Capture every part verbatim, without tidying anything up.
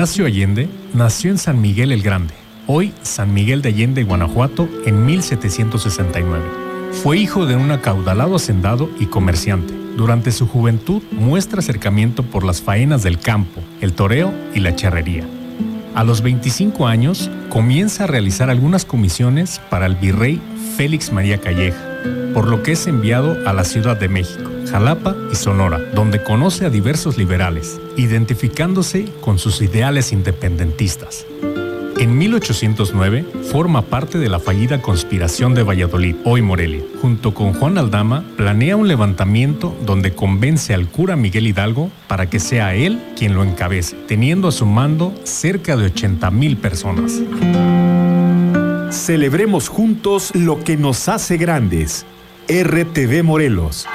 Ignacio Allende nació en San Miguel el Grande, hoy San Miguel de Allende, Guanajuato, en mil setecientos sesenta y nueve. Fue hijo de un acaudalado hacendado y comerciante. Durante su juventud muestra acercamiento por las faenas del campo, el toreo y la charrería. A los veinticinco años comienza a realizar algunas comisiones para el virrey Félix María Calleja, por lo que es enviado a la Ciudad de México, Jalapa y Sonora, donde conoce a diversos liberales, identificándose con sus ideales independentistas. En mil ochocientos nueve forma parte de la fallida conspiración de Valladolid, hoy Morelia. Junto con Juan Aldama, planea un levantamiento donde convence al cura Miguel Hidalgo para que sea él quien lo encabece, teniendo a su mando cerca de ochenta mil personas. Celebremos juntos lo que nos hace grandes. R T V Morelos.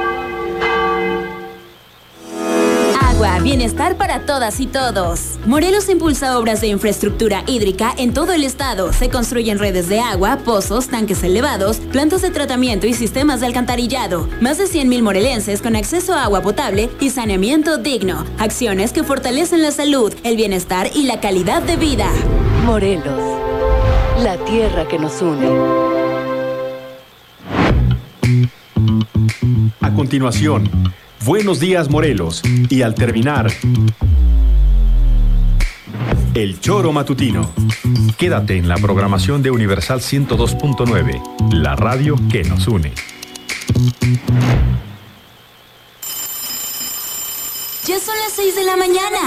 Agua, bienestar para todas y todos. Morelos impulsa obras de infraestructura hídrica en todo el estado. Se construyen redes de agua, pozos, tanques elevados, plantas de tratamiento y sistemas de alcantarillado. Más de cien mil morelenses con acceso a agua potable y saneamiento digno. Acciones que fortalecen la salud, el bienestar y la calidad de vida. Morelos, la tierra que nos une. A continuación, Buenos Días Morelos, y al terminar, El Choro Matutino. Quédate en la programación de Universal ciento dos punto nueve, la radio que nos une. Ya son las seis de la mañana.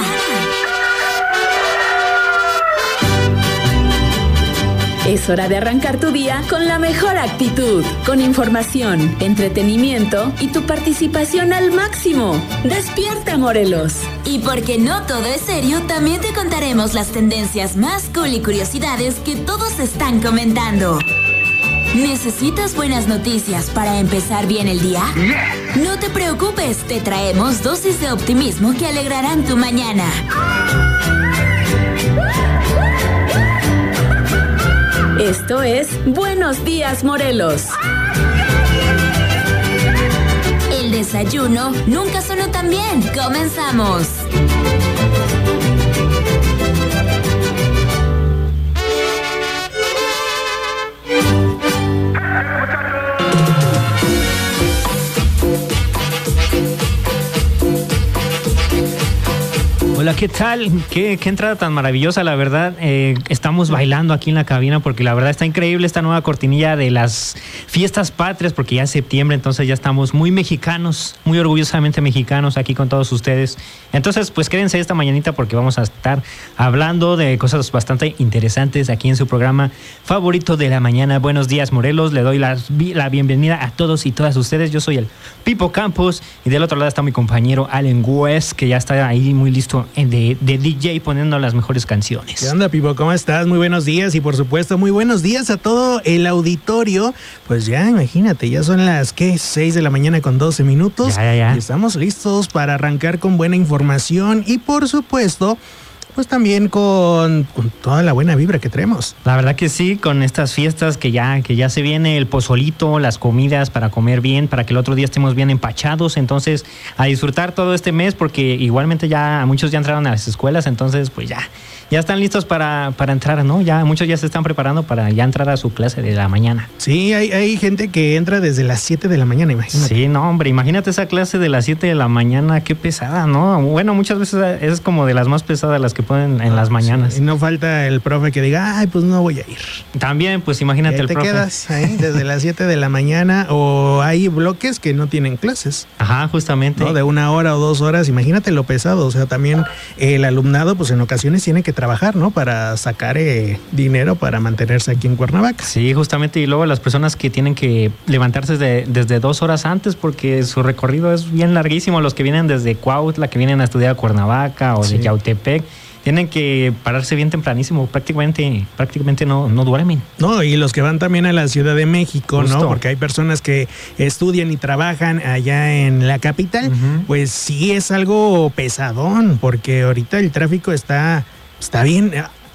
Es hora de arrancar tu día con la mejor actitud, con información, entretenimiento y tu participación al máximo. ¡Despierta, Morelos! Y porque no todo es serio, también te contaremos las tendencias más cool y curiosidades que todos están comentando. ¿Necesitas buenas noticias para empezar bien el día? No te preocupes, te traemos dosis de optimismo que alegrarán tu mañana. Esto es Buenos Días, Morelos. El desayuno nunca sonó tan bien. ¡Comenzamos! Hola, ¿qué tal? ¿Qué, qué entrada tan maravillosa, la verdad. Eh, estamos bailando aquí en la cabina porque la verdad está increíble esta nueva cortinilla de las fiestas patrias, porque ya es septiembre, entonces ya estamos muy mexicanos, muy orgullosamente mexicanos aquí con todos ustedes. Entonces, pues quédense esta mañanita porque vamos a estar hablando de cosas bastante interesantes aquí en su programa favorito de la mañana. Buenos días, Morelos. Le doy la, la bienvenida a todos y todas ustedes. Yo soy el Pipo Campos y del otro lado está mi compañero Allen West, que ya está ahí muy listo De, de D J poniendo las mejores canciones. ¿Qué onda, Pipo? ¿Cómo estás? Muy buenos días y por supuesto muy buenos días a todo el auditorio. Pues ya, imagínate, ya son las ¿qué? seis de la mañana con doce minutos. Ya, ya, ya. Y estamos listos para arrancar con buena información y por supuesto, pues también con, con toda la buena vibra que traemos. La verdad que sí, con estas fiestas que ya, que ya se viene el pozolito, las comidas para comer bien, para que el otro día estemos bien empachados. Entonces, a disfrutar todo este mes, porque igualmente ya muchos ya entraron a las escuelas, entonces pues ya, ya están listos para, para entrar, ¿no? Ya muchos ya se están preparando para ya entrar a su clase de la mañana. Sí, hay, hay gente que entra desde las siete de la mañana, imagínate. Sí, no, hombre, imagínate esa clase de las siete de la mañana, qué pesada, ¿no? Bueno, muchas veces es como de las más pesadas las que ponen en las mañanas. Sí, y no falta el profe que diga, ay, pues no voy a ir. También, pues imagínate el te profe. Te quedas ahí desde las siete de la mañana, o hay bloques que no tienen clases. Ajá, justamente. ¿No? De una hora o dos horas, imagínate lo pesado. O sea, también el alumnado, pues en ocasiones tiene que trabajar, ¿no? Para sacar eh, dinero para mantenerse aquí en Cuernavaca. Sí, justamente. Y luego las personas que tienen que levantarse desde, desde dos horas antes porque su recorrido es bien larguísimo. Los que vienen desde Cuautla, que vienen a estudiar a Cuernavaca o sí. de Yautepec, tienen que pararse bien tempranísimo, prácticamente, prácticamente no, no duermen. No, y los que van también a la Ciudad de México, Justo. ¿no? Porque hay personas que estudian y trabajan allá en la capital, uh-huh. Pues sí es algo pesadón, porque ahorita el tráfico está, está bien.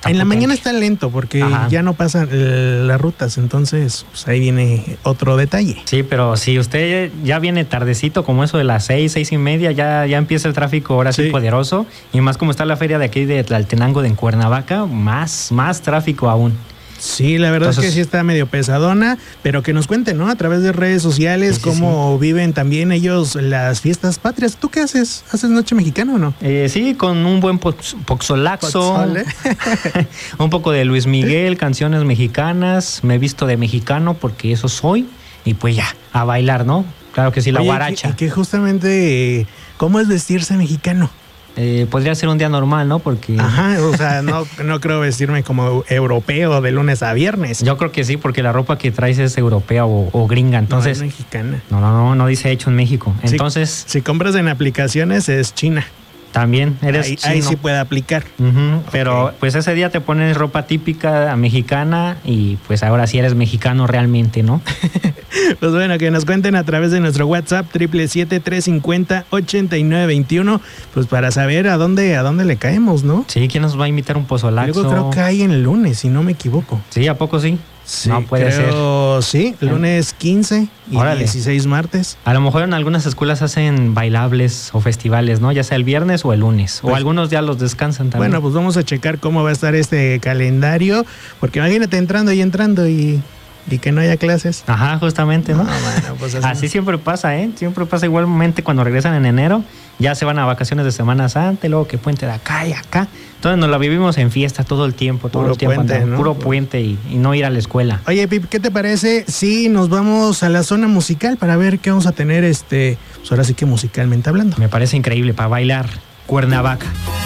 En la mañana está lento porque Ajá. ya no pasan eh, las rutas, entonces pues ahí viene otro detalle. Sí, pero si usted ya viene tardecito, como eso de las seis, seis y media, ya, ya empieza el tráfico ahora sí, sí poderoso, y más como está la feria de aquí de Tlaltenango de Cuernavaca, más, más tráfico aún. Sí, la verdad Entonces, es que sí está medio pesadona, pero que nos cuenten, ¿no? A través de redes sociales, sí, sí, cómo sí. viven también ellos las fiestas patrias. ¿Tú qué haces? ¿Haces noche mexicana o no? Eh, sí, con un buen pox, poxolaxo, un poco de Luis Miguel, canciones mexicanas, me he visto de mexicano porque eso soy, y pues ya, a bailar, ¿no? Claro que sí, la Oye, guaracha. Y que, que justamente, ¿cómo es vestirse mexicano? Eh, podría ser un día normal, ¿no? Porque... Ajá, o sea, no, no creo vestirme como europeo de lunes a viernes. Yo creo que sí, porque la ropa que traes es europea o, o gringa, entonces... No, es mexicana. No, no, no, no dice hecho en México. Entonces... Si, si compras en aplicaciones es China. También eres ahí, chino. Ahí sí puede aplicar. Uh-huh, pero okay. pues ese día te pones ropa típica mexicana y pues ahora sí eres mexicano realmente, ¿no? Pues bueno, que nos cuenten a través de nuestro WhatsApp siete siete siete, tres cinco cero, ocho nueve dos uno, pues para saber a dónde, a dónde le caemos, ¿no? Sí, ¿quién nos va a invitar un pozolaxo? Luego creo que hay en el lunes, si no me equivoco. Sí, ¿a poco sí? Sí, no puede creo, ser. Sí, lunes quince y Órale. dieciséis martes. A lo mejor en algunas escuelas hacen bailables o festivales, ¿no? Ya sea el viernes o el lunes. Pues, o algunos ya los descansan también. Bueno, pues vamos a checar cómo va a estar este calendario, porque imagínate entrando y entrando y... Y que no haya clases. Ajá, justamente, ¿no? no bueno, pues así, así siempre pasa, ¿eh? Siempre pasa igualmente cuando regresan en enero. Ya se van a vacaciones de Semana Santa, y luego que puente de acá y acá. Entonces nos la vivimos en fiesta todo el tiempo, todo puro el tiempo. Puente, ¿no? Puro puente y, y no ir a la escuela. Oye, Pip, ¿qué te parece si nos vamos a la zona musical para ver qué vamos a tener, este, pues ahora sí que musicalmente hablando? Me parece increíble, para bailar Cuernavaca.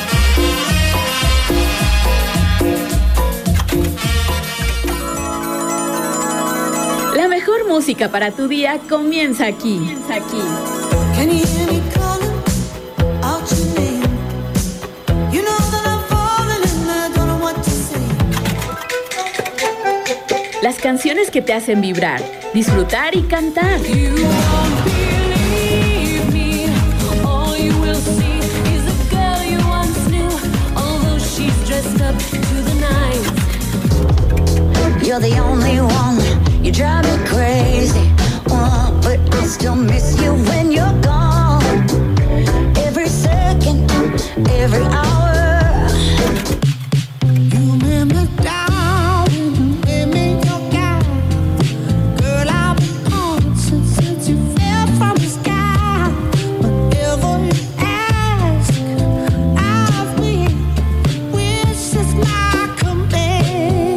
La mejor música para tu día comienza aquí. Comienza aquí. Las canciones que te hacen vibrar, disfrutar y cantar. You're the only one, you drive me crazy, uh, but I still miss you when you're gone. Every second, every hour. You let me down, let me your guy. Girl, I've been on since, since you fell from the sky. Whatever you ask, I've been, wish is my command.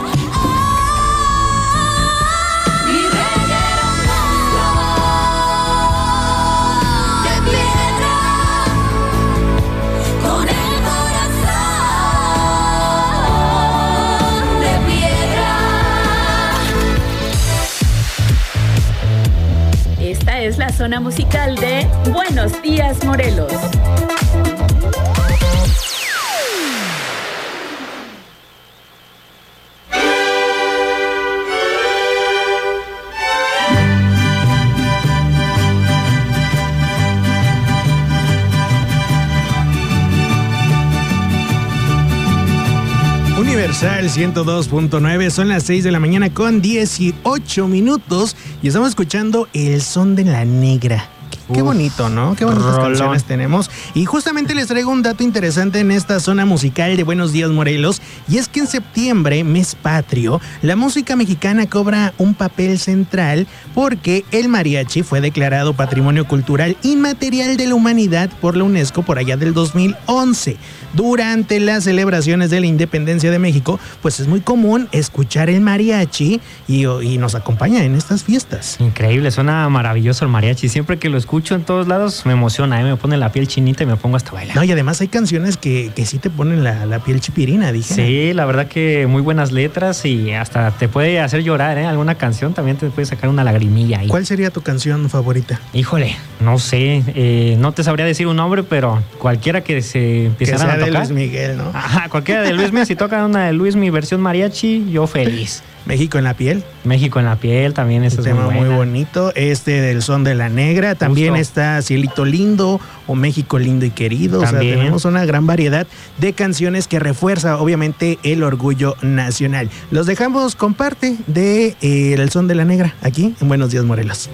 Esta es la zona musical de Buenos Días, Morelos. Universal ciento dos punto nueve, son las seis de la mañana con dieciocho minutos y estamos escuchando El Son de la Negra. Qué, qué bonito, ¿no? Qué bonitas Rolón. canciones tenemos. Y justamente les traigo un dato interesante en esta zona musical de Buenos Días, Morelos, y es que en septiembre, mes patrio, la música mexicana cobra un papel central porque el mariachi fue declarado Patrimonio Cultural Inmaterial de la Humanidad por la UNESCO por allá del dos mil once. Durante las celebraciones de la independencia de México, pues es muy común escuchar el mariachi y, y nos acompaña en estas fiestas. Increíble, suena maravilloso el mariachi. Siempre que lo escucho en todos lados me emociona, ¿eh? Me pone la piel chinita y me pongo hasta a bailar. No, y además hay canciones que, que sí te ponen la, la piel chipirina, dije. Sí, la verdad que muy buenas letras y hasta te puede hacer llorar, ¿eh? Alguna canción también te puede sacar una lagrimilla ahí. ¿Cuál sería tu canción favorita? Híjole, no sé, eh, no te sabría decir un nombre, pero cualquiera que se empiezara a tocar. De Luis Miguel, ¿no? Ajá, cualquiera de Luis Miguel, si tocan una de Luis mi versión mariachi, yo feliz. México en la piel. México en la piel también, ese Un es tema muy, muy buena. bonito. Este del Son de la Negra. También Justo. está Cielito Lindo o México Lindo y Querido. También. O sea, tenemos una gran variedad de canciones que refuerza obviamente el orgullo nacional. Los dejamos con parte de eh, El Son de la Negra aquí en Buenos Días, Morelos.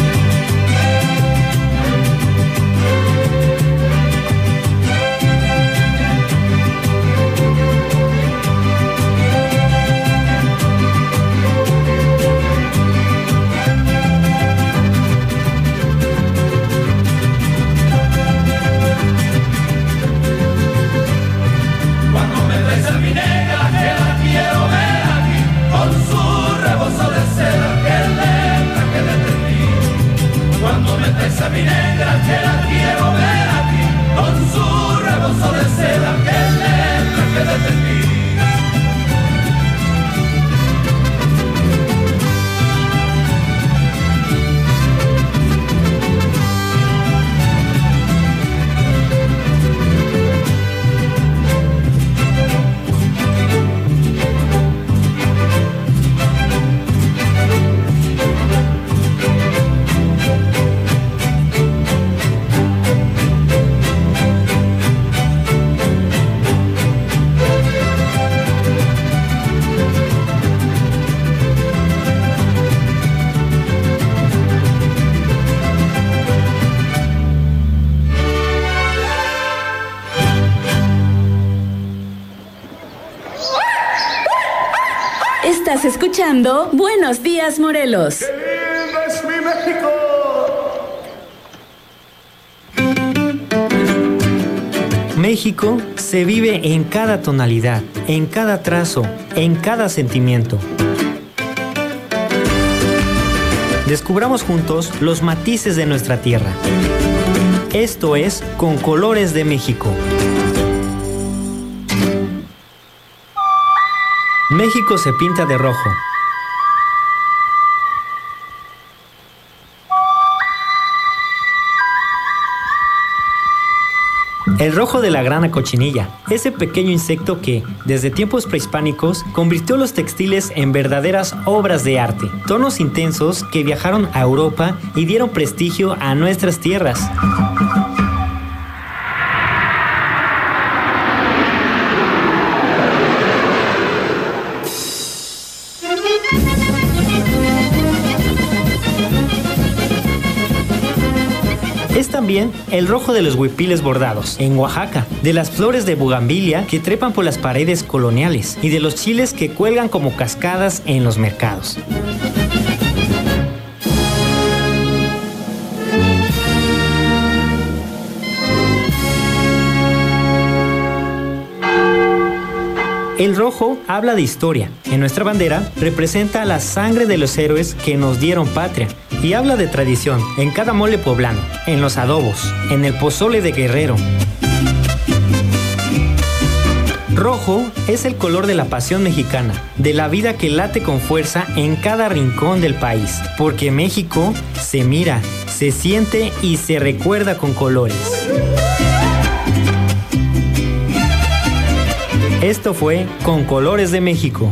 Estás escuchando Buenos Días, Morelos. ¡Es mi México! México se vive en cada tonalidad, en cada trazo, en cada sentimiento. Descubramos juntos los matices de nuestra tierra. Esto es Con Colores de México. México se pinta de rojo. El rojo de la grana cochinilla, ese pequeño insecto que, desde tiempos prehispánicos, convirtió los textiles en verdaderas obras de arte. Tonos intensos que viajaron a Europa y dieron prestigio a nuestras tierras. Es también el rojo de los huipiles bordados, en Oaxaca, de las flores de bugambilia que trepan por las paredes coloniales y de los chiles que cuelgan como cascadas en los mercados. El rojo habla de historia. En nuestra bandera representa la sangre de los héroes que nos dieron patria. Y habla de tradición, en cada mole poblano, en los adobos, en el pozole de Guerrero. Rojo es el color de la pasión mexicana, de la vida que late con fuerza en cada rincón del país. Porque México se mira, se siente y se recuerda con colores. Esto fue Con Colores de México.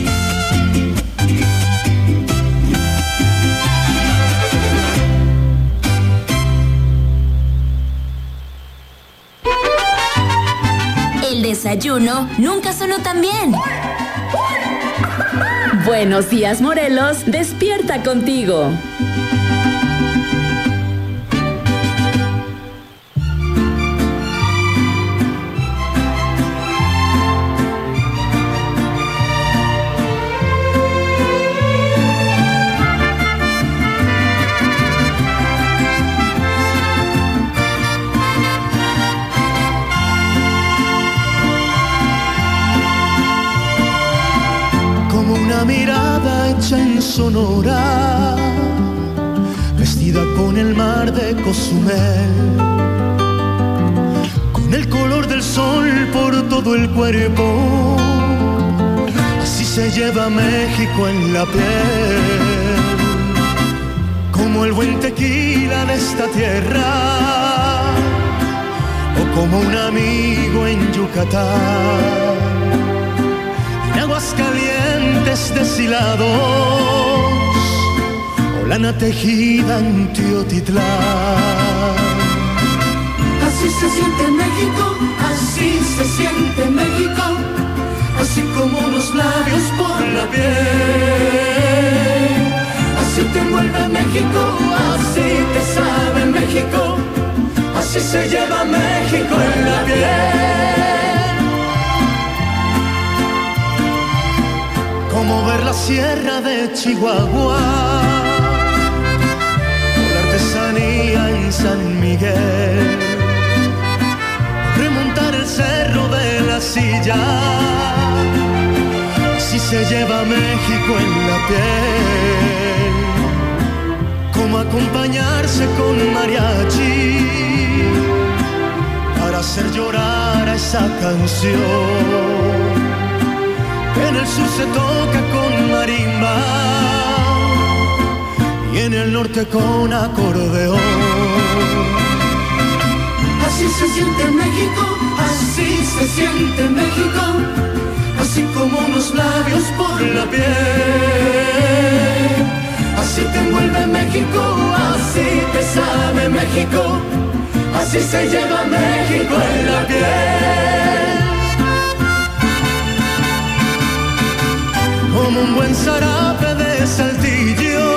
El desayuno nunca sonó tan bien. Buenos Días, Morelos, despierta contigo. Mirada hecha en Sonora, vestida con el mar de Cozumel, con el color del sol por todo el cuerpo, así se lleva México en la piel, como el buen tequila de esta tierra, o como un amigo en Yucatán. aguas calientes deshilados o lana tejida en Teotitlán. Así se siente México, así se siente México, así como los labios por la piel. Así te envuelve México, así te sabe México, así se lleva México en la piel. Como ver la sierra de Chihuahua, o la artesanía en San Miguel, remontar el cerro de la Silla, así se lleva México en la piel. Como acompañarse con mariachi para hacer llorar a esa canción. En el sur se toca con marimba y en el norte con acordeón. Así se siente México, así se siente México, así como unos labios por la piel. Así te envuelve México, así te sabe México, así se lleva México en la piel. Como un buen zarape de Saltillo,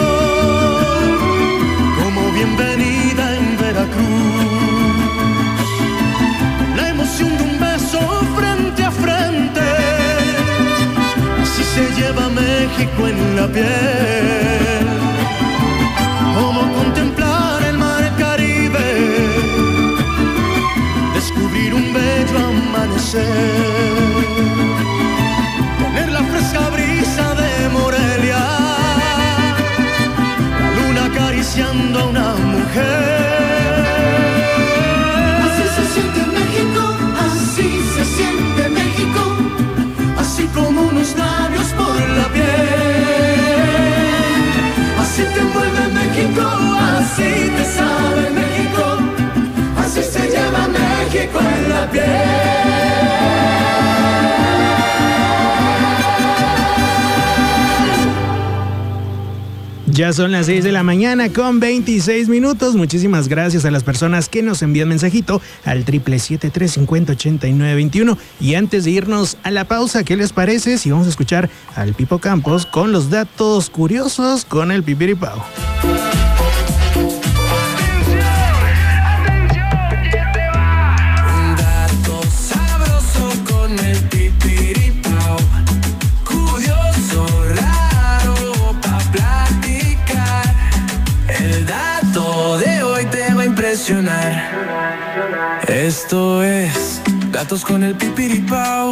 como bienvenida en Veracruz, la emoción de un beso frente a frente, así se lleva México en la piel. Como contemplar el mar Caribe, descubrir un bello amanecer, tener la fresca brisa de Morelia, la luna acariciando a una mujer. Así se siente México, así se siente México, así como unos labios por la piel. Así te envuelve México, así te sabe México, así se lleva México en la piel. Ya son las seis de la mañana con veintiséis minutos. Muchísimas gracias a las personas que nos envían mensajito al triple siete tres cincuenta ochenta y nueve veintiuno. Y antes de irnos a la pausa, ¿qué les parece si vamos a escuchar al Pipo Campos con los datos curiosos con el Pipiripao? Esto es Datos con el Pipiripao.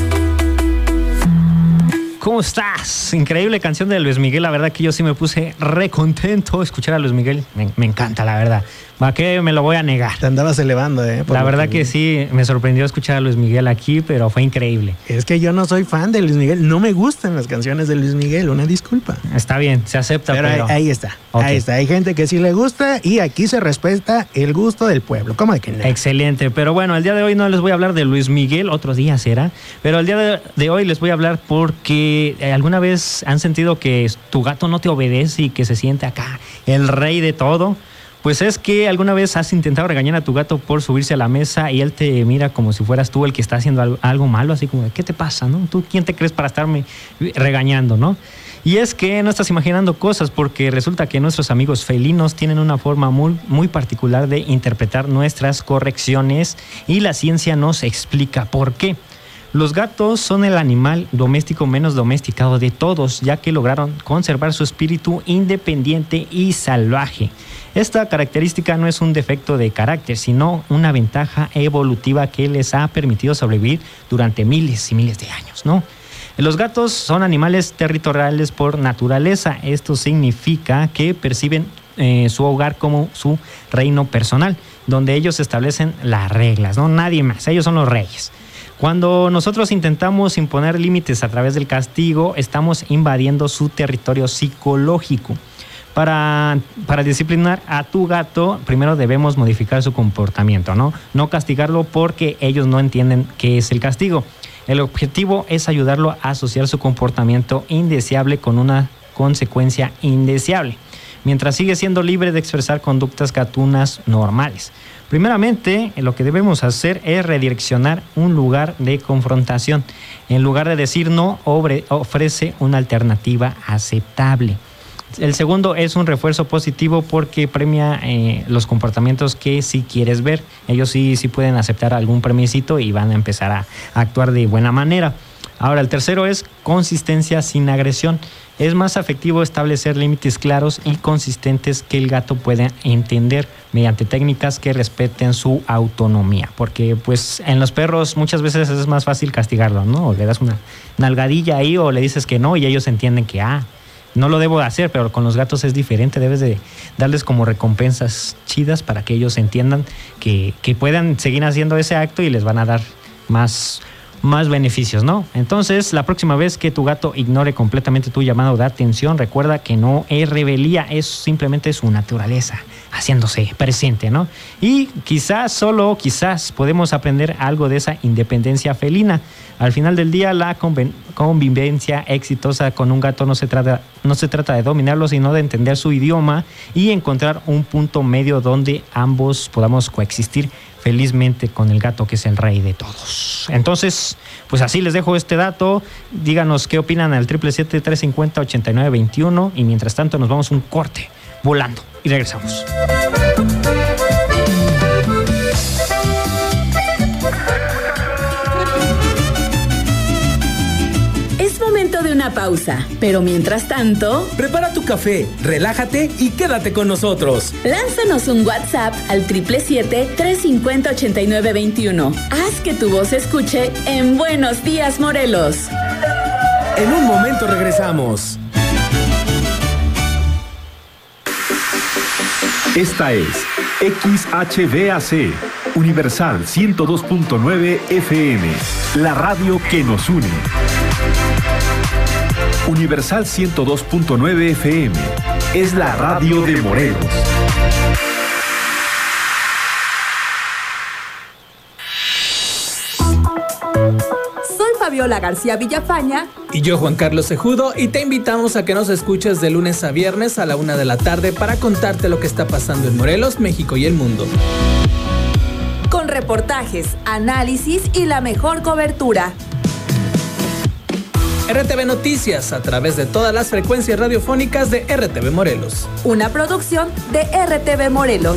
¿Cómo estás? Increíble canción de Luis Miguel. La verdad que yo sí me puse re contento escuchar a Luis Miguel. Me, me encanta, la verdad. ¿Para qué me lo voy a negar? Te andabas elevando, ¿eh? La verdad que sí, me sorprendió escuchar a Luis Miguel aquí, pero fue increíble. Es que yo no soy fan de Luis Miguel. No me gustan las canciones de Luis Miguel. Una disculpa. Está bien, se acepta, pero... pero... Ahí, ahí está. Okay. Ahí está. Hay gente que sí le gusta y aquí se respeta el gusto del pueblo. ¿Cómo de que no? Excelente. Pero bueno, el día de hoy no les voy a hablar de Luis Miguel. Otro día será. Pero el día de, de hoy les voy a hablar porque alguna vez han sentido que tu gato no te obedece y que se siente acá el rey de todo. Pues es que alguna vez has intentado regañar a tu gato por subirse a la mesa y él te mira como si fueras tú el que está haciendo algo malo, así como, ¿qué te pasa, no? ¿Tú quién te crees para estarme regañando, no? Y es que no estás imaginando cosas, porque resulta que nuestros amigos felinos tienen una forma muy, muy particular de interpretar nuestras correcciones y la ciencia nos explica por qué. Los gatos son el animal doméstico menos domesticado de todos, ya que lograron conservar su espíritu independiente y salvaje. Esta característica no es un defecto de carácter, sino una ventaja evolutiva que les ha permitido sobrevivir durante miles y miles de años, ¿no? Los gatos son animales territoriales por naturaleza. Esto significa que perciben eh, su hogar como su reino personal, donde ellos establecen las reglas, ¿no? Nadie más, ellos son los reyes. Cuando nosotros intentamos imponer límites a través del castigo, estamos invadiendo su territorio psicológico. Para, para disciplinar a tu gato, primero debemos modificar su comportamiento, ¿no? No castigarlo porque ellos no entienden qué es el castigo. El objetivo es ayudarlo a asociar su comportamiento indeseable con una consecuencia indeseable, mientras sigue siendo libre de expresar conductas gatunas normales. Primeramente, lo que debemos hacer es redireccionar un lugar de confrontación. En lugar de decir no, ofrece una alternativa aceptable. El segundo es un refuerzo positivo porque premia eh, los comportamientos que sí quieres ver. Ellos sí, sí pueden aceptar algún permisito y van a empezar a, a actuar de buena manera. Ahora, el tercero es consistencia sin agresión. Es más efectivo establecer límites claros y consistentes que el gato pueda entender mediante técnicas que respeten su autonomía. Porque pues en los perros muchas veces es más fácil castigarlos, ¿no? O le das una nalgadilla ahí o le dices que no y ellos entienden que ah, no lo debo hacer, pero con los gatos es diferente. Debes de darles como recompensas chidas para que ellos entiendan que, que puedan seguir haciendo ese acto y les van a dar más... más beneficios, ¿no? Entonces, la próxima vez que tu gato ignore completamente tu llamado de atención, recuerda que no es rebeldía, es simplemente su naturaleza haciéndose presente, ¿no? Y quizás, solo quizás, podemos aprender algo de esa independencia felina. Al final del día, la conven- convivencia exitosa con un gato no se trata, no se trata de dominarlo, sino de entender su idioma y encontrar un punto medio donde ambos podamos coexistir felizmente con el gato, que es el rey de todos. Entonces, pues así les dejo este dato. Díganos qué opinan al siete siete siete, tres cinco cero, ocho nueve dos uno y mientras tanto nos vamos un corte volando y regresamos. Es momento de una pausa, pero mientras tanto, prepara tu café, relájate y quédate con nosotros. Lánzanos un WhatsApp al siete siete siete, tres cinco cero, ocho nueve dos uno. Haz que tu voz se escuche en Buenos Días, Morelos. En un momento regresamos. Esta es X H B A C, Universal ciento dos punto nueve F M, la radio que nos une. Universal ciento dos punto nueve F M, es la radio de Morelos. Fabiola García Villafaña y yo, Juan Carlos Cejudo, y te invitamos a que nos escuches de lunes a viernes a la una de la tarde para contarte lo que está pasando en Morelos, México y el mundo. Con reportajes, análisis y la mejor cobertura. R T V Noticias a través de todas las frecuencias radiofónicas de R T V Morelos. Una producción de R T V Morelos.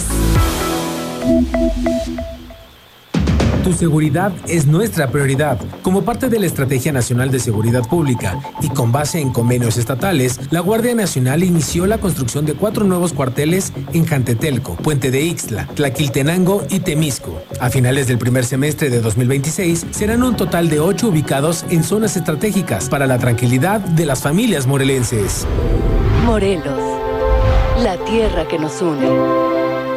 Tu seguridad es nuestra prioridad. Como parte de la Estrategia Nacional de Seguridad Pública y con base en convenios estatales, la Guardia Nacional inició la construcción de cuatro nuevos cuarteles en Jantetelco, Puente de Ixtla, Tlaquiltenango y Temisco. A finales del primer semestre de dos mil veintiséis, serán un total de ocho ubicados en zonas estratégicas para la tranquilidad de las familias morelenses. Morelos, la tierra que nos une.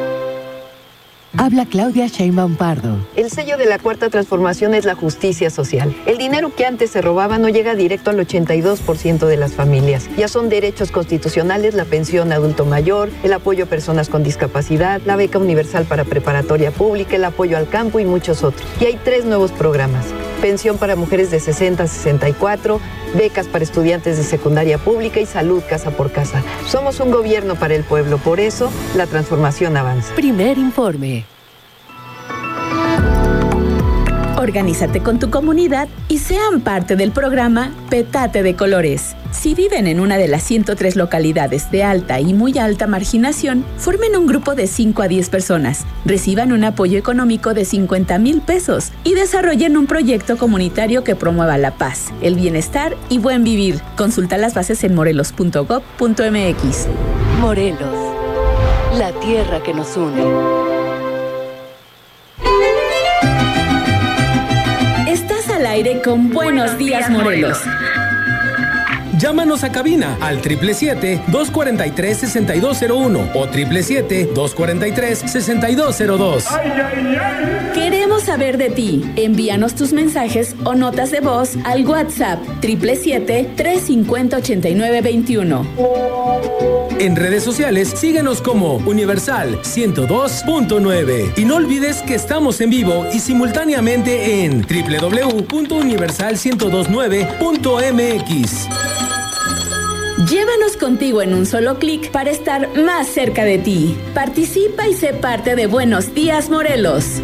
Habla Claudia Sheinbaum Pardo. El sello de la Cuarta Transformación es la justicia social. El dinero que antes se robaba no llega directo al ochenta y dos por ciento de las familias. Ya son derechos constitucionales la pensión adulto mayor, el apoyo a personas con discapacidad, la beca universal para preparatoria pública, el apoyo al campo y muchos otros. Y hay tres nuevos programas. Pensión para mujeres de sesenta a sesenta y cuatro, becas para estudiantes de secundaria pública y salud casa por casa. Somos un gobierno para el pueblo, por eso la transformación avanza. Primer informe. Organízate con tu comunidad y sean parte del programa Petate de Colores. Si viven en una de las ciento tres localidades de alta y muy alta marginación, formen un grupo de cinco a diez personas, reciban un apoyo económico de cincuenta mil pesos y desarrollen un proyecto comunitario que promueva la paz, el bienestar y buen vivir. Consulta las bases en morelos punto gob punto m x. Morelos, la tierra que nos une. Estás al aire con Buenos Días, Morelos. Llámanos a cabina al siete siete siete, dos cuatro tres, seis dos cero uno o siete siete siete, dos cuatro tres, seis dos cero dos. Queremos saber de ti. Envíanos tus mensajes o notas de voz al WhatsApp siete siete siete, tres cinco cero, ocho nueve dos uno. En redes sociales, síguenos como Universal ciento dos punto nueve. Y no olvides que estamos en vivo y simultáneamente en doble u doble u doble u punto universal ciento veintinueve punto m x. Llévanos contigo en un solo clic para estar más cerca de ti. Participa y sé parte de Buenos Días, Morelos.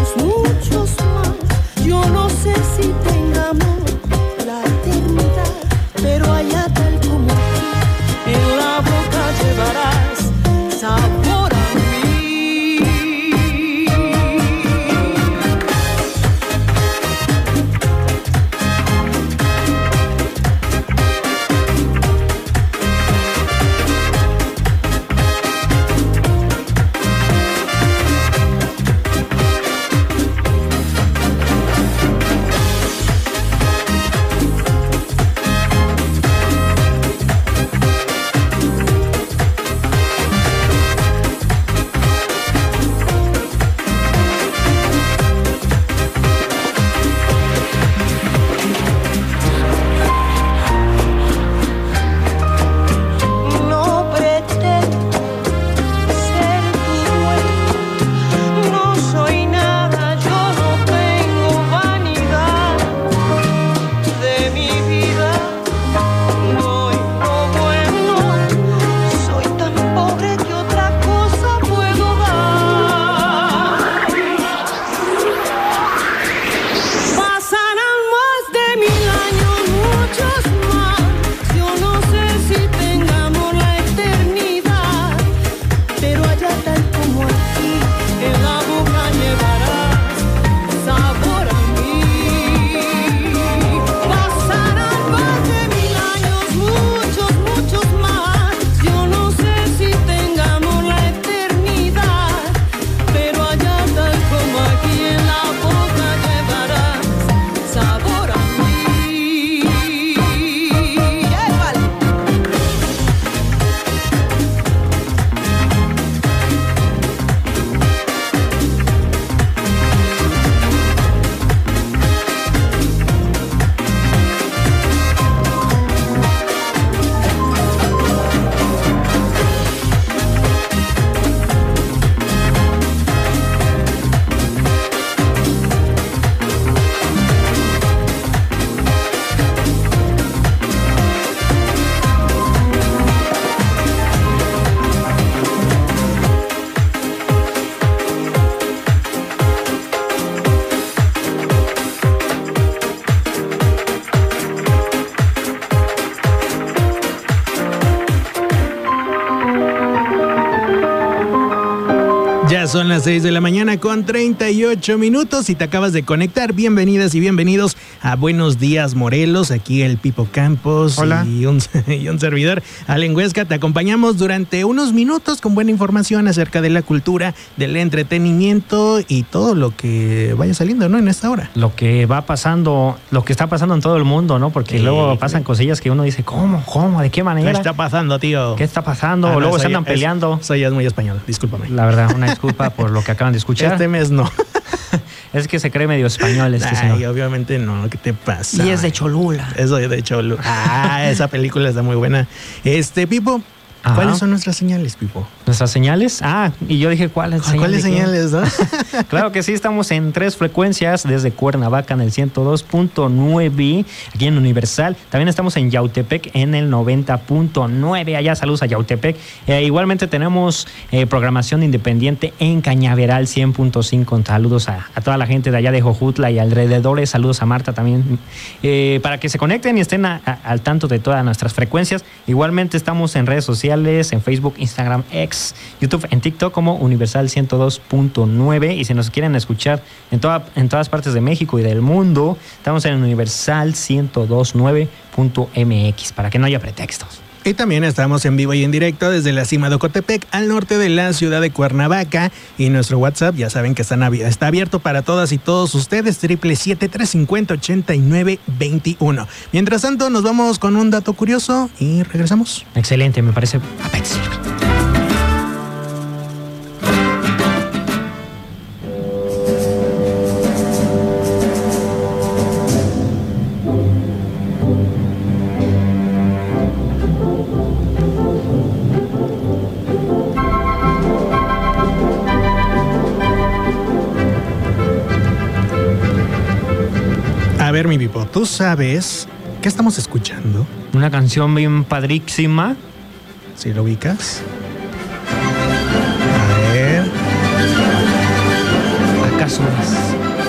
Yo no sé si tengamos la eternidad. Ya son las seis de la mañana con treinta y ocho minutos. Si te acabas de conectar, bienvenidas y bienvenidos a Buenos Días Morelos. Aquí el Pipo Campos. Hola. Y un, y un servidor, Alen Huesca. Te acompañamos durante unos minutos con buena información acerca de la cultura, del entretenimiento y todo lo que vaya saliendo, ¿no? En esta hora. Lo que va pasando, lo que está pasando en todo el mundo, ¿no? Porque Sí, luego sí. pasan cosillas que uno dice, ¿cómo? ¿Cómo? ¿De qué manera? ¿Qué está pasando, tío? ¿Qué está pasando? Ah, o no, luego se soy- andan es- peleando. Soy ya es muy español, discúlpame. La verdad, una disculpa por lo que acaban de escuchar. Este mes no. Es que se cree medio español este Ay, señor. obviamente no, ¿qué te pasa? Y es de Cholula. Eso es de Cholula. Ah, esa película está muy buena. Este, Pipo, Ajá. ¿cuáles son nuestras señales, Pipo? ¿Nuestras señales? Ah, y yo dije, ¿cuáles señales? ¿Cuáles ¿De qué? señales, no? Claro que sí, estamos en tres frecuencias, desde Cuernavaca en el ciento dos punto nueve, aquí en Universal. También estamos en Yautepec en el noventa punto nueve. Allá saludos a Yautepec. Eh, igualmente tenemos eh, programación independiente en Cañaveral cien punto cinco. Saludos a, a toda la gente de allá de Jojutla y alrededores. Saludos a Marta también. Eh, para que se conecten y estén a- a- al tanto de todas nuestras frecuencias. Igualmente estamos en redes sociales, en Facebook, Instagram, X, YouTube, en TikTok como Universal ciento dos punto nueve. Y si nos quieren escuchar en, toda, en todas partes de México y del mundo, estamos en Universal ciento dos punto nueve punto m x para que no haya pretextos. Y también estamos en vivo y en directo desde la cima de Ocotepec, al norte de la ciudad de Cuernavaca. Y nuestro WhatsApp, ya saben que están abi- está abierto para todas y todos ustedes, triple siete tres cincuenta ochenta y nueve veintiuno. Mientras tanto, nos vamos con un dato curioso y regresamos. Excelente, me parece apetecible. A ver, mi Pipo, ¿tú sabes qué estamos escuchando? Una canción bien padrísima. ¿Si lo ubicas? A ver. ¿Acaso es?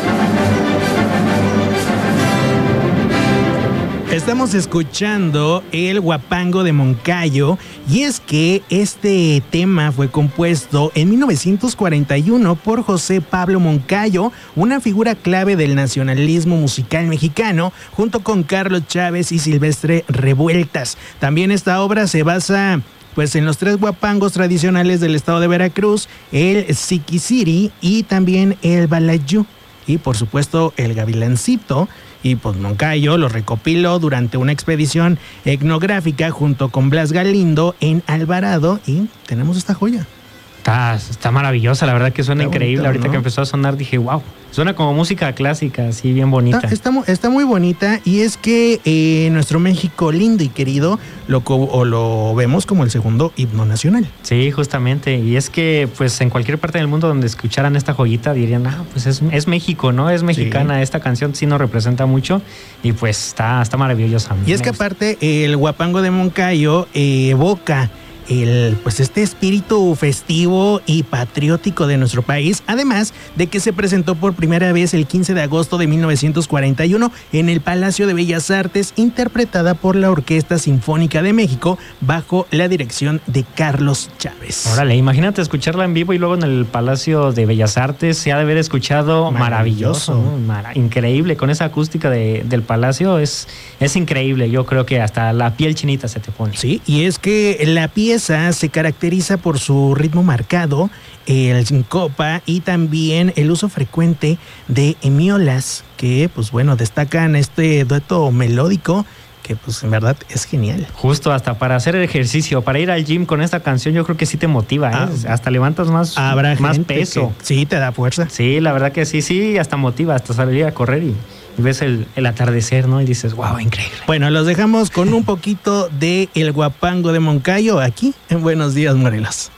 Estamos escuchando el Huapango de Moncayo, y es que este tema fue compuesto en mil novecientos cuarenta y uno por José Pablo Moncayo, una figura clave del nacionalismo musical mexicano, junto con Carlos Chávez y Silvestre Revueltas. También esta obra se basa pues en los tres guapangos tradicionales del estado de Veracruz, el Siquisiri y también el Balayú, y por supuesto el Gavilancito. Y pues Moncayo lo recopiló durante una expedición etnográfica junto con Blas Galindo en Alvarado, y tenemos esta joya. Está, está maravillosa, la verdad que suena Está increíble. bonito, Ahorita ¿no? que empezó a sonar dije, wow, suena como música clásica, así bien bonita. Está, está mu- está muy bonita, y es que eh, nuestro México lindo y querido lo, co- o lo vemos como el segundo himno nacional. Sí, justamente. Y es que, pues, en cualquier parte del mundo donde escucharan esta joyita dirían, ah, pues es, es México, ¿no? Es mexicana. Esta canción sí nos representa mucho y pues está, está maravillosa. Y es que aparte el Huapango de Moncayo eh, evoca el, pues este espíritu festivo y patriótico de nuestro país, además de que se presentó por primera vez el quince de agosto de mil novecientos cuarenta y uno en el Palacio de Bellas Artes, interpretada por la Orquesta Sinfónica de México bajo la dirección de Carlos Chávez. Órale, imagínate escucharla en vivo y luego en el Palacio de Bellas Artes. Se ha de haber escuchado maravilloso, Maravilloso. ¿no? Mara- increíble. Con esa acústica de- del Palacio es, es increíble. Yo creo que hasta la piel chinita se te pone. Sí, y es que la pieza se caracteriza por su ritmo marcado, el sincopa y también el uso frecuente de hemiolas, que pues bueno, destacan este dueto melódico que pues en verdad es genial. Justo hasta para hacer ejercicio, para ir al gym con esta canción, yo creo que sí te motiva, ¿eh? Ah, hasta levantas más, Habrá más gente peso. que sí te da fuerza. Sí, la verdad que sí, sí, hasta motiva, hasta salir a correr y, y ves el, el atardecer, ¿no? Y dices, wow, increíble. Bueno, los dejamos con un poquito de El Huapango de Moncayo aquí en Buenos Días, Morelos.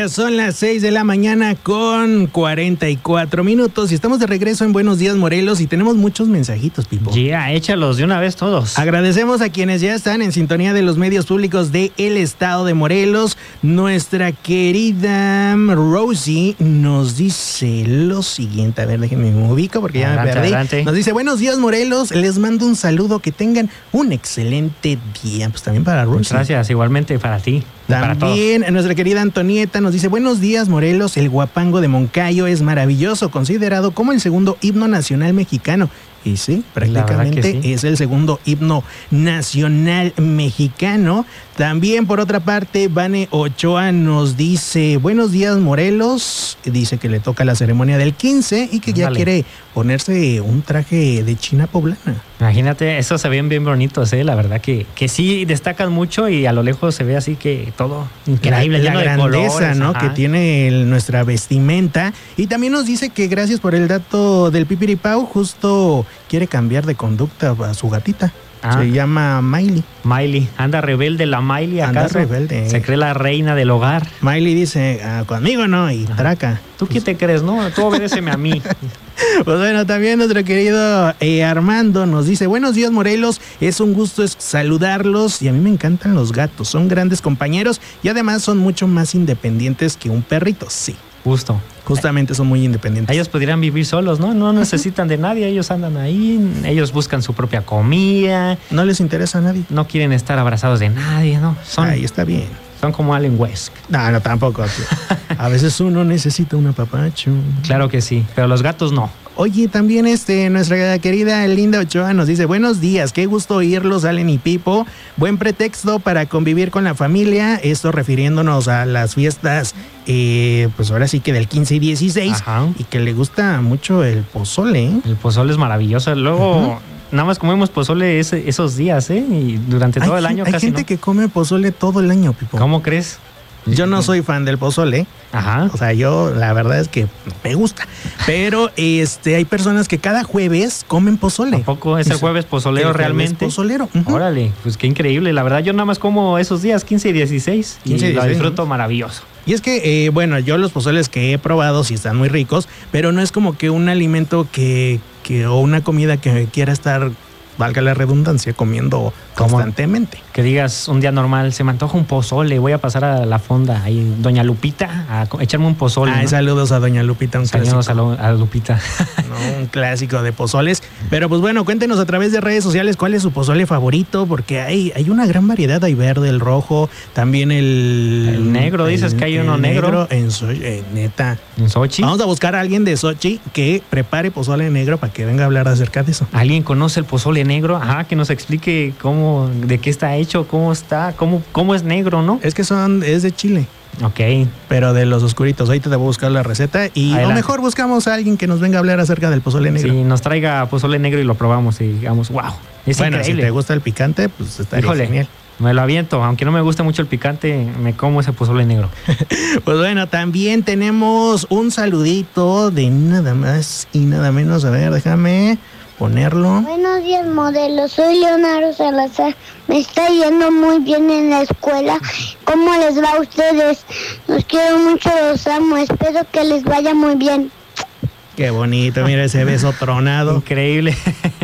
Ya son las seis de la mañana con cuarenta y cuatro minutos y estamos de regreso en Buenos Días Morelos y tenemos muchos mensajitos, Pipo. Ya, yeah, échalos de una vez todos. Agradecemos a quienes ya están en sintonía de los medios públicos del estado de Morelos. Nuestra querida Rosie nos dice lo siguiente. A ver, déjenme me ubico porque ya adelante, me perdí. Adelante. Nos dice, buenos días Morelos, les mando un saludo, que tengan un excelente día. Pues también para Rosie. Muchas gracias, igualmente para ti. También nuestra querida Antonieta nos dice, buenos días Morelos, el Huapango de Moncayo es maravilloso, considerado como el segundo himno nacional mexicano. Y sí, prácticamente sí. Es el segundo himno nacional mexicano. También, por otra parte, Vane Ochoa nos dice, buenos días Morelos, dice que le toca la ceremonia del quince y que ya vale. quiere ponerse un traje de china poblana. Imagínate, esos se ven bien bonitos, ¿eh? La verdad que, que sí destacan mucho y a lo lejos se ve así que todo increíble, la, lleno la de grandeza, colores, ¿no? Que tiene el, nuestra vestimenta. Y también nos dice que gracias por el dato del Pipiripau, justo quiere cambiar de conducta a su gatita. Ah. Se llama Miley. Miley, anda rebelde la Miley, ¿acaso? Anda rebelde. Se cree la reina del hogar. Miley dice, ah, conmigo no, y Ajá. traca. ¿Tú qué te crees, no? Tú obedéceme a mí. Pues bueno, también nuestro querido eh, Armando nos dice, buenos días Morelos, es un gusto saludarlos y a mí me encantan los gatos, son grandes compañeros y además son mucho más independientes que un perrito, sí. Justo. Justamente son muy independientes. Ellos podrían vivir solos, ¿no? No necesitan de nadie, ellos andan ahí, ellos buscan su propia comida. No les interesa a nadie. No quieren estar abrazados de nadie, ¿no? Son, ahí está bien. Son como Allen West. No, no, tampoco. A veces uno necesita un apapacho. Claro que sí, pero los gatos no. Oye, también este, nuestra querida Linda Ochoa nos dice, buenos días, qué gusto oírlos, Allen y Pipo. Buen pretexto para convivir con la familia, esto refiriéndonos a las fiestas, eh, pues ahora sí que del quince y dieciséis. Ajá. Y que le gusta mucho el pozole. ¿eh? El pozole es maravilloso, luego... Uh-huh. Nada más comemos pozole ese, esos días, ¿eh? Y durante todo hay, el año hay casi gente no. que come pozole todo el año, Pipo. ¿Cómo crees? Yo no soy fan del pozole. Ajá. O sea, yo la verdad es que me gusta. Pero este hay personas que cada jueves comen pozole. ¿Tampoco es el jueves pozolero el realmente? Jueves pozolero. Uh-huh. Órale, pues qué increíble. La verdad, yo nada más como esos días, quince y dieciséis. quince y dieciséis, lo disfruto, ¿no? Maravilloso. Y es que, eh, bueno, yo los pozoles que he probado sí están muy ricos, pero no es como que un alimento que, que o una comida que quiera estar, valga la redundancia, comiendo constantemente. Que digas un día normal, se me antoja un pozole, voy a pasar a la fonda, ahí doña Lupita, a echarme un pozole. Ah, ¿no? Saludos a doña Lupita, un saludos clásico. a, lo, a Lupita. No, un clásico de pozoles. Pero pues bueno, cuéntenos a través de redes sociales cuál es su pozole favorito, porque hay, hay una gran variedad, hay verde, el rojo, también el... El negro, el, dices que hay uno negro. negro en Sochi, eh, neta. ¿En Sochi? Vamos a buscar a alguien de Sochi que prepare pozole negro para que venga a hablar acerca de eso. ¿Alguien conoce el pozole negro? Ajá, que nos explique cómo, de qué está hecho, cómo está, cómo, cómo es negro, ¿no? Es que son, es de Chile. Ok. Pero de los oscuritos. Ahorita te voy a buscar la receta y a lo mejor buscamos a alguien que nos venga a hablar acerca del pozole negro. Sí, nos traiga pozole negro y lo probamos y digamos, wow, es bueno, increíble. Si te gusta el picante, pues estaría Híjole, genial. Me lo aviento, aunque no me gusta mucho el picante, me como ese pozole negro. Pues bueno, también tenemos un saludito de nada más y nada menos. A ver, déjame ponerlo. Buenos días, modelos. Soy Leonardo Salazar. Me está yendo muy bien en la escuela. ¿Cómo les va a ustedes? Los quiero mucho, los amo. Espero que les vaya muy bien. Qué bonito, mira ese beso tronado. Increíble.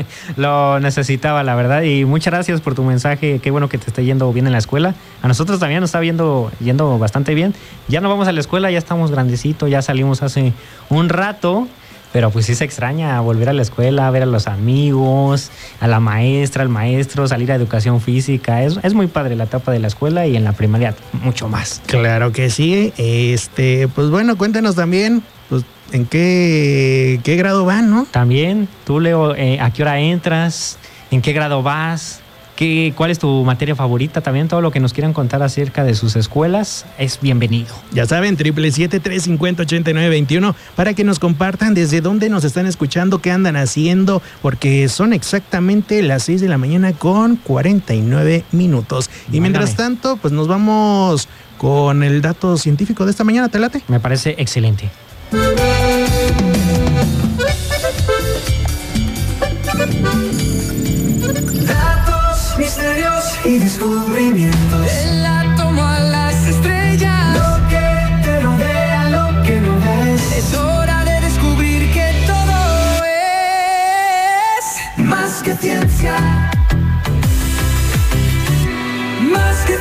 Lo necesitaba, la verdad. Y muchas gracias por tu mensaje. Qué bueno que te esté yendo bien en la escuela. A nosotros también nos está viendo, yendo bastante bien. Ya no vamos a la escuela, ya estamos grandecitos, ya salimos hace un rato. Pero pues sí se extraña volver a la escuela, ver a los amigos, a la maestra, al maestro, salir a educación física. Es, es muy padre la etapa de la escuela y en la primaria mucho más. Claro que sí. Este, pues bueno, cuéntanos también, pues, ¿en qué, qué grado van, no? También, tú, Leo, eh, ¿a qué hora entras? ¿En qué grado vas? ¿Qué, ¿Cuál es tu materia favorita? También todo lo que nos quieran contar acerca de sus escuelas es bienvenido. Ya saben, triple siete tres cincuenta ochenta y nueve veintiuno para que nos compartan desde dónde nos están escuchando, qué andan haciendo, porque son exactamente las seis de la mañana con cuarenta y nueve minutos. Y Mándame. Mientras tanto, pues nos vamos con el dato científico de esta mañana. ¿Te late? Me parece excelente. Misterios y descubrimientos. Del átomo a las estrellas. Lo que te lo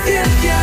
ciencia.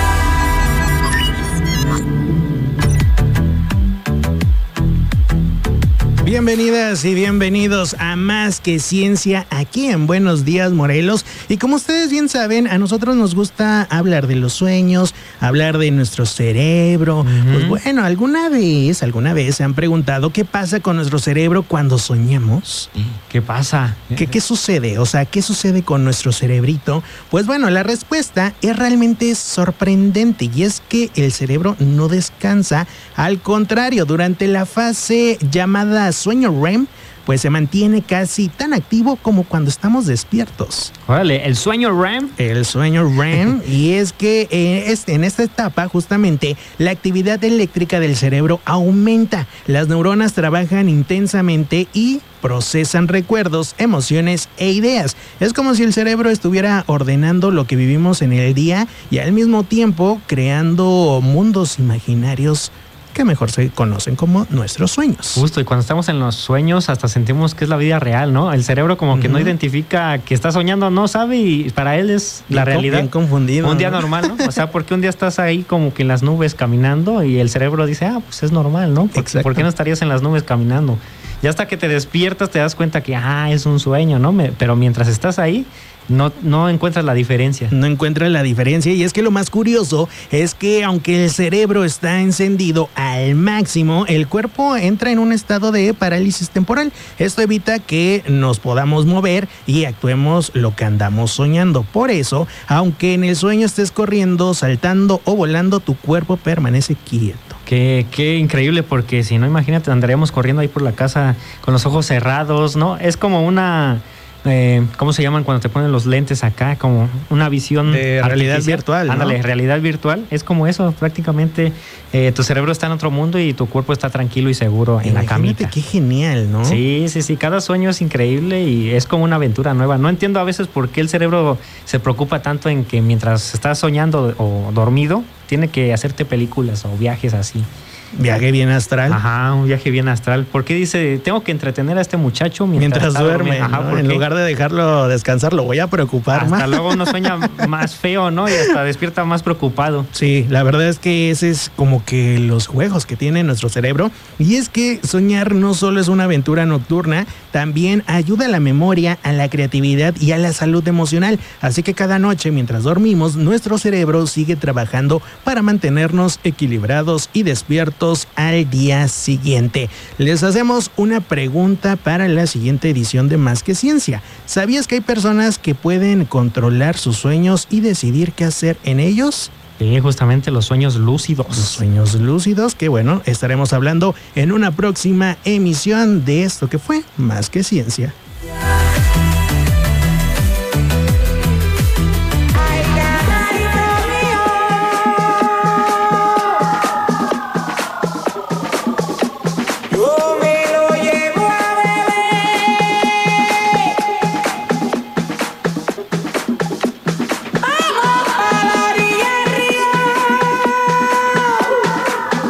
Bienvenidas y bienvenidos a Más que Ciencia aquí en Buenos Días Morelos. Y como ustedes bien saben, a nosotros nos gusta hablar de los sueños, hablar de nuestro cerebro. Uh-huh. Pues bueno, ¿alguna vez, alguna vez se han preguntado qué pasa con nuestro cerebro cuando soñamos? ¿Qué pasa? ¿Qué, qué sucede? O sea, ¿qué sucede con nuestro cerebrito? Pues bueno, la respuesta es realmente sorprendente y es que el cerebro no descansa. Al contrario, durante la fase llamada sueño R E M, pues se mantiene casi tan activo como cuando estamos despiertos. Órale, ¿el sueño R E M? El sueño R E M, y es que eh, es, en esta etapa justamente la actividad eléctrica del cerebro aumenta, las neuronas trabajan intensamente y procesan recuerdos, emociones e ideas. Es como si el cerebro estuviera ordenando lo que vivimos en el día y al mismo tiempo creando mundos imaginarios que mejor se conocen como nuestros sueños. Justo, y cuando estamos en los sueños hasta sentimos que es la vida real, ¿no? El cerebro como que uh-huh. no identifica que está soñando, no sabe, y para él es la bien realidad. Bien confundido. Un día ¿no? normal, ¿no? O sea, porque un día estás ahí como que en las nubes caminando y el cerebro dice, ah, pues es normal, ¿no? ¿Por, ¿por qué no estarías en las nubes caminando? Y hasta que te despiertas te das cuenta que, ah, es un sueño, ¿no? Me, pero mientras estás ahí, No, no encuentras la diferencia. No encuentras la diferencia, y es que lo más curioso es que aunque el cerebro está encendido al máximo, el cuerpo entra en un estado de parálisis temporal. Esto evita que nos podamos mover y actuemos lo que andamos soñando. Por eso, aunque en el sueño estés corriendo, saltando o volando, tu cuerpo permanece quieto. Qué, qué increíble, porque si no, imagínate, andaríamos corriendo ahí por la casa con los ojos cerrados, ¿no? Es como una... Eh, ¿cómo se llaman cuando te ponen los lentes acá? Como una visión de realidad virtual, ¿no? Ándale, realidad virtual. Es como eso, prácticamente. Eh, tu cerebro está en otro mundo y tu cuerpo está tranquilo y seguro en la camita. Qué genial, ¿no? Sí, sí, sí. Cada sueño es increíble y es como una aventura nueva. No entiendo a veces por qué el cerebro se preocupa tanto en que mientras estás soñando o dormido, tiene que hacerte películas o viajes así. Viaje bien astral. Ajá, un viaje bien astral. ¿Por qué dice, tengo que entretener a este muchacho mientras, mientras duerme? Ajá, ¿no? En lugar de dejarlo descansar, lo voy a preocupar hasta más. Hasta luego uno sueña más feo, ¿no? Y hasta despierta más preocupado. Sí, la verdad es que ese es como que los juegos que tiene nuestro cerebro. Y es que soñar no solo es una aventura nocturna, también ayuda a la memoria, a la creatividad y a la salud emocional. Así que cada noche, mientras dormimos, nuestro cerebro sigue trabajando para mantenernos equilibrados y despiertos al día siguiente. Les hacemos una pregunta para la siguiente edición de Más que Ciencia. ¿Sabías que hay personas que pueden controlar sus sueños y decidir qué hacer en ellos? Sí, justamente los sueños lúcidos. Los sueños lúcidos, que bueno, estaremos hablando en una próxima emisión de esto que fue Más que Ciencia.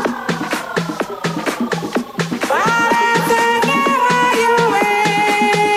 Parece que va a llover.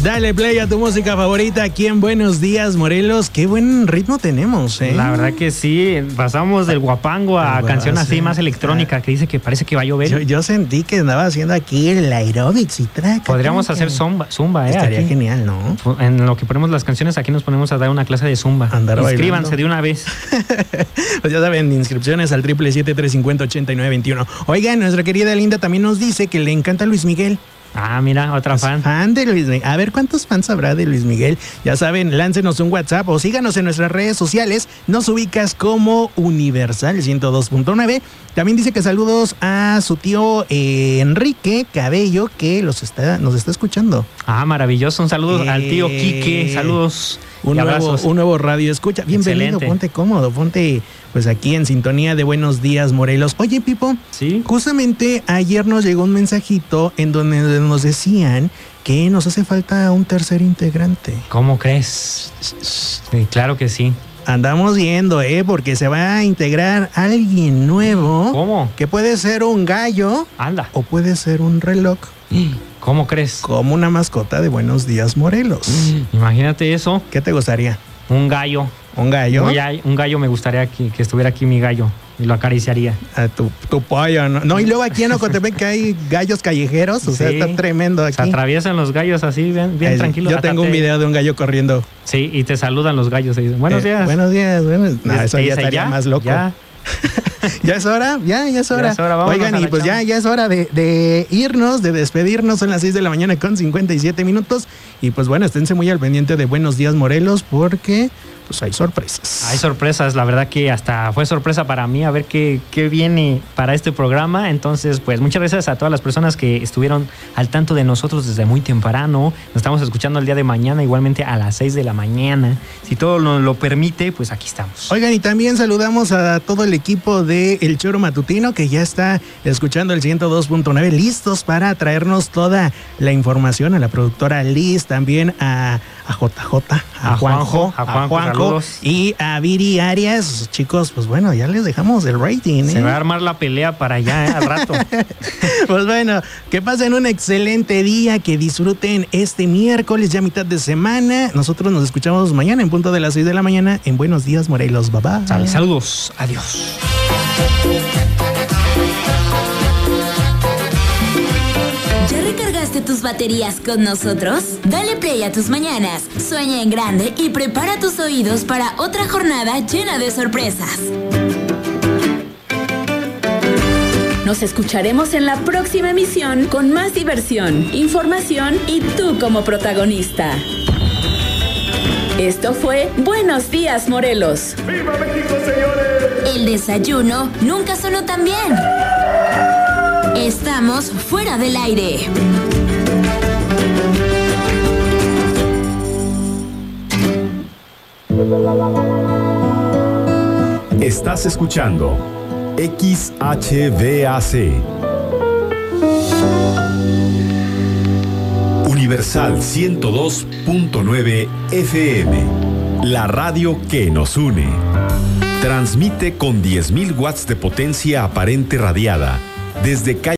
Dale play a tu música favorita aquí en Buenos Días, Morelos. Qué buen ritmo tenemos, ¿eh? La verdad que sí, pasamos del guapango a El canción guaso, así más electrónica, que dice que parece que va a llover. Yo, yo sentí que andaba haciendo aquí el aerobics y traca. Podríamos traca. hacer zumba, zumba ¿eh? Estaría Aquí. genial, ¿no? En lo que ponemos las canciones, aquí nos ponemos a dar una clase de zumba. Andar Inscríbanse bailando. de una vez. Pues ya saben, inscripciones al triple siete tres cinco cero ocho nueve dos uno. Oigan, nuestra querida Linda también nos dice que le encanta Luis Miguel. Ah, mira, otra Es fan. Fan de Luis Miguel. A ver, ¿cuántos fans habrá de Luis Miguel? Ya saben, láncenos un WhatsApp o síganos en nuestras redes sociales. Nos ubicas como Universal ciento dos punto nueve. También dice que saludos a su tío eh, Enrique Cabello, que los está, nos está escuchando. Ah, maravilloso. Un saludo Eh, al tío Quique. Saludos. Un y nuevo, abrazos. un nuevo radio escucha. Bienvenido, Excelente. ponte cómodo, ponte pues aquí en sintonía de Buenos Días, Morelos. Oye, Pipo, sí. Justamente ayer nos llegó un mensajito en donde nos decían que nos hace falta un tercer integrante. ¿Cómo crees? Sí, claro que sí. Andamos viendo, ¿eh? Porque se va a integrar alguien nuevo. ¿Cómo? Que puede ser un gallo. Anda. O puede ser un reloj. ¿Cómo crees? Como una mascota de Buenos Días, Morelos. Imagínate eso. ¿Qué te gustaría? Un gallo. ¿Un gallo? Un gallo, un gallo me gustaría que, que estuviera aquí mi gallo y lo acariciaría. A tu, tu pollo, ¿no? No, y luego aquí en Ocotepec que hay gallos callejeros, o sea, Sí. está tremendo aquí. Se atraviesan los gallos así, bien, bien Eh, tranquilos. Yo Hasta tengo un te- video de un gallo corriendo. Sí, y te saludan los gallos. Y dicen, buenos Eh, días. Buenos días, buenos No, Te eso ya dicen, estaría "Ya, más loco. ya". ¿Ya es hora? Ya, ya es hora. Ya es hora, vámonos Oigan, a y la pues ya, chamba. ya es hora de, de irnos, de despedirnos. Son las seis de la mañana con cincuenta y siete minutos. Y pues bueno, esténse muy al pendiente de Buenos Días, Morelos, porque pues hay sorpresas. Hay sorpresas, la verdad que hasta fue sorpresa para mí a ver qué, qué viene para este programa. Entonces, pues muchas gracias a todas las personas que estuvieron al tanto de nosotros desde muy temprano. Nos estamos escuchando el día de mañana, igualmente a las seis de la mañana. Si todo nos lo permite, pues aquí estamos. Oigan, y también saludamos a todo el equipo de El Choro Matutino que ya está escuchando el ciento dos punto nueve, listos para traernos toda la información, a la productora Liz, también a, a J J, a, A Juanjo, Juanjo, a Juanjo, saludos. y a Viri Arias. Chicos, pues bueno, ya les dejamos el rating, ¿eh? Se va a armar la pelea para allá, ¿eh? Al rato. Pues bueno, que pasen un excelente día, que disfruten este miércoles, ya mitad de semana. Nosotros nos escuchamos mañana en punto de las seis de la mañana en Buenos Días, Morelos. Bye bye. Sale, saludos, adiós. ¿Ya recargaste tus baterías con nosotros? Dale play a tus mañanas, sueña en grande y prepara tus oídos para otra jornada llena de sorpresas. Nos escucharemos en la próxima emisión con más diversión, información y tú como protagonista. Esto fue Buenos Días, Morelos. ¡Viva México, señores! El desayuno nunca sonó tan bien. Estamos fuera del aire. Estás escuchando X H V A C Universal ciento dos punto nueve F M, la radio que nos une. Transmite con diez mil watts de potencia aparente radiada desde calle